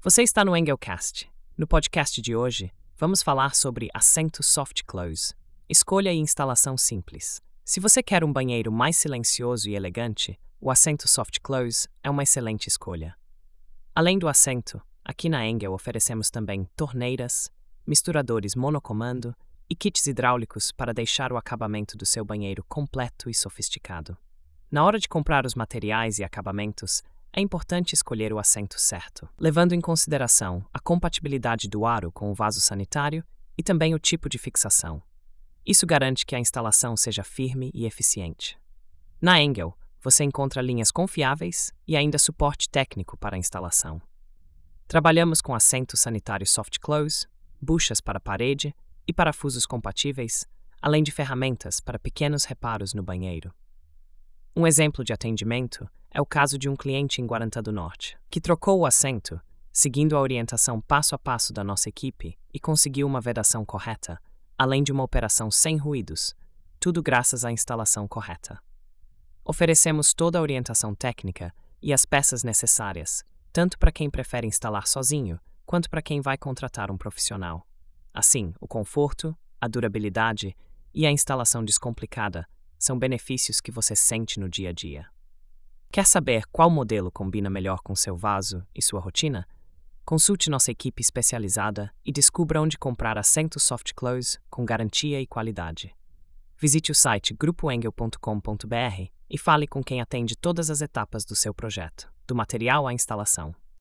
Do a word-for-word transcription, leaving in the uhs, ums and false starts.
Você está no Engelcast. No podcast de hoje, vamos falar sobre assento soft close. Escolha e instalação simples. Se você quer um banheiro mais silencioso e elegante, o assento soft close é uma excelente escolha. Além do assento, aqui na Engel oferecemos também torneiras, misturadores monocomando e kits hidráulicos para deixar o acabamento do seu banheiro completo e sofisticado. Na hora de comprar os materiais e acabamentos, é importante escolher o assento certo, levando em consideração a compatibilidade do aro com o vaso sanitário e também o tipo de fixação. Isso garante que a instalação seja firme e eficiente. Na Engel, você encontra linhas confiáveis e ainda suporte técnico para a instalação. Trabalhamos com assento sanitário soft close, buchas para parede e parafusos compatíveis, além de ferramentas para pequenos reparos no banheiro. Um exemplo de atendimento é o caso de um cliente em Guarantã do Norte, que trocou o assento, seguindo a orientação passo a passo da nossa equipe e conseguiu uma vedação correta, além de uma operação sem ruídos, tudo graças à instalação correta. Oferecemos toda a orientação técnica e as peças necessárias, tanto para quem prefere instalar sozinho, quanto para quem vai contratar um profissional. Assim, o conforto, a durabilidade e a instalação descomplicada são benefícios que você sente no dia a dia. Quer saber qual modelo combina melhor com seu vaso e sua rotina? Consulte nossa equipe especializada e descubra onde comprar assentos soft close com garantia e qualidade. Visite o site grupo engel ponto com ponto br e fale com quem atende todas as etapas do seu projeto, do material à instalação.